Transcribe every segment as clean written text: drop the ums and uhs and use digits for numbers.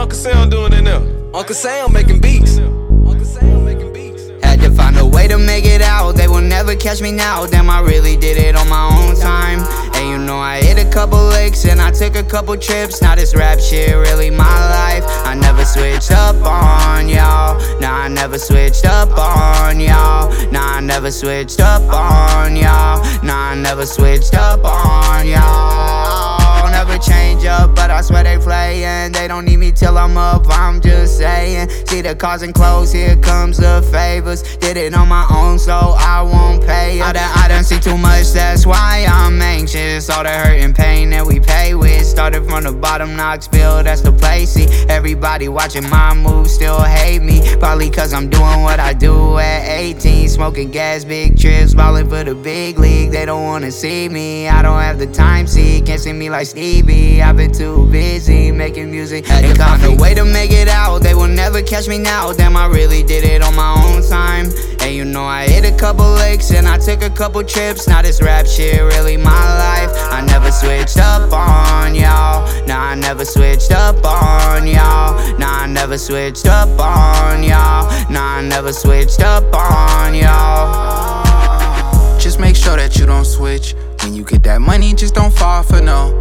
Uncle Sam doing it now? Uncle Sam making beats. Uncle Sam making beats. Had to find a way to make it out. They will never catch me now. Damn, I really did it on my own time. And you know I hit a couple licks and I took a couple trips. Now this rap shit really my life. I never switched up on y'all. Nah, I never switched up on y'all. Nah, I never switched up on y'all. Nah, I never switched up on y'all. Never change up, but I swear they playin'. They don't need me till I'm up, I'm just saying. See the cars and clothes, here comes the favors. Did it on my own, so I won't pay it. I done see too much, that's why I'm anxious. All the hurt and pain that we pay with. Started from the bottom, Knoxville, that's the place. See, everybody watching my moves still hate me. Probably cause I'm doing what I do at 18. Smoking gas, big trips, ballin' for the big league. They don't wanna see me, I don't have the time, see. Can't see me like Stevie, I've been too busy making music. Had to find a way to make it out. They will never catch me now. Damn, I really did it on my own time. And you know I hit a couple licks and I took a couple trips. Now this rap shit really my life. I never switched up on y'all. Nah, I never switched up on y'all. Nah, I never switched up on y'all. Nah, I never switched up on y'all. Just make sure that you don't switch. When you get that money, just don't fall for no.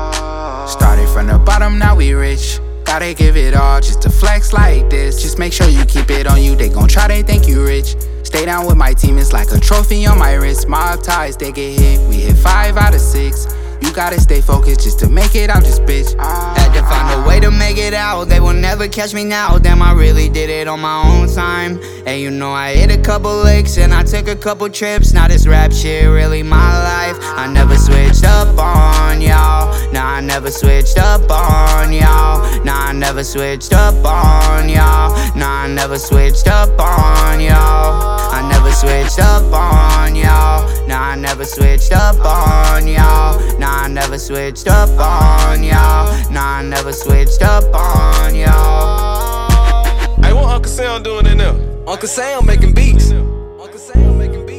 Started from the bottom, now we rich. Gotta give it all just to flex like this. Just make sure you keep it on you. They gon' try, they think you rich. Stay down with my team, it's like a trophy on my wrist. Mob ties, they get hit, we hit 5 out of 6. You gotta stay focused just to make it out this bitch. Had to find a way to make it out. They will never catch me now. Damn, I really did it on my own time. And you know I hit a couple licks and I took a couple trips. Now this rap shit really my life. I never switched up on y'all. Nah, I never switched up on y'all. Nah, I never switched up on y'all. Nah, I never switched up on y'all. I never switched up on y'all. Nah, I never switched up on y'all. Nah, I never switched up on y'all. Nah, I never switched up on y'all. Hey, what Uncle Sam doing it now? Uncle Sam making beats. Uncle Sam making beats.